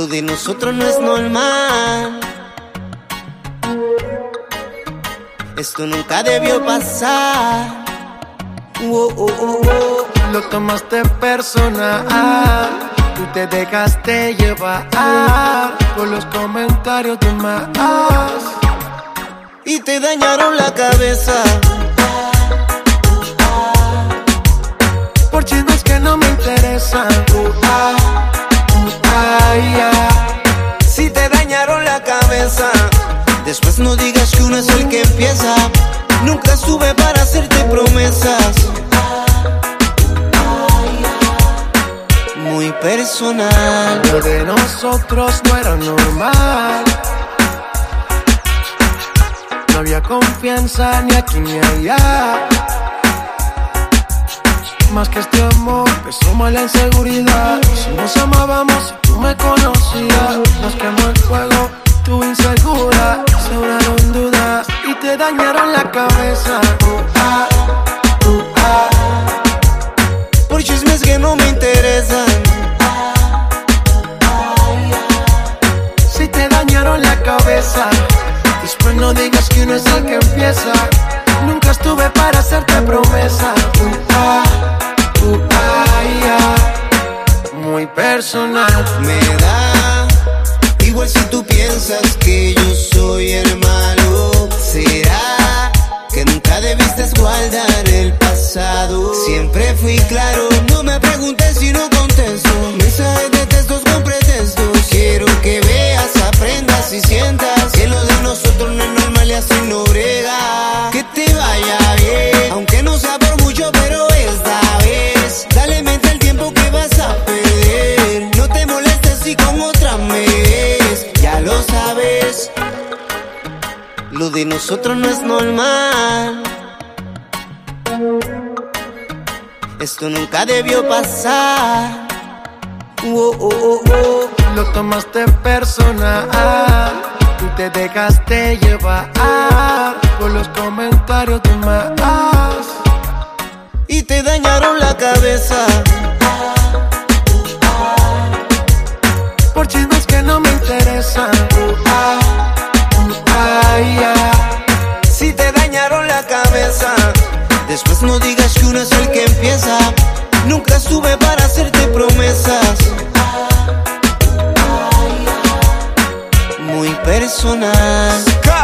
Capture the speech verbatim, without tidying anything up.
Lo de nosotros no es normal. Esto nunca debió pasar. Oh, oh, oh, oh. Lo tomaste personal, tú te dejaste llevar por los comentarios de más y te dañaron la cabeza por chismes que no me interesan. Uh, ah, uh, ah, yeah. Si te dañaron la cabeza, después no digas que uno es el que empieza. Nunca estuve para hacerte promesas. Muy personal. Lo de nosotros no era normal. No había confianza ni aquí ni allá. Más que este amor, empezó mal la inseguridad. Si nos amábamos, si tú me conocías, nos quemó el fuego, tú insegura, sobraron dudas y te dañaron la cabeza. Uh, ah, uh, ah. Por chismes que no me interesan. Si te dañaron la cabeza, después no digas que uno es el que empieza. Nunca estuve para hacerte promesas. Uh, ah, uh, ah, yeah. Muy personal. Me da igual si tú piensas que yo soy el malo. ¿Será que nunca debiste guardar el pasado? Siempre fui claro, no me preguntes si no contesto. Mensajes de textos con pretextos. Quiero que veas, aprendas y sientas que lo de nosotros no es normal y así no brega. Que te vaya bien, aunque no sea por mucho, pero esta vez dale mente al tiempo que vas a perder. No te molestes si con otra me ves, ya lo sabes. Lo de nosotros no es normal. Esto nunca debió pasar. Oh, oh, oh, oh. Lo tomaste personal, tú te dejaste llevar por los comentarios de más y te dañaron la cabeza por chismes que no me interesan. Uh, ah, uh, ah, yeah. Si te dañaron la cabeza, después no digas que uno es el que empieza. Nunca estuve para hacerte promesas. Muy personal.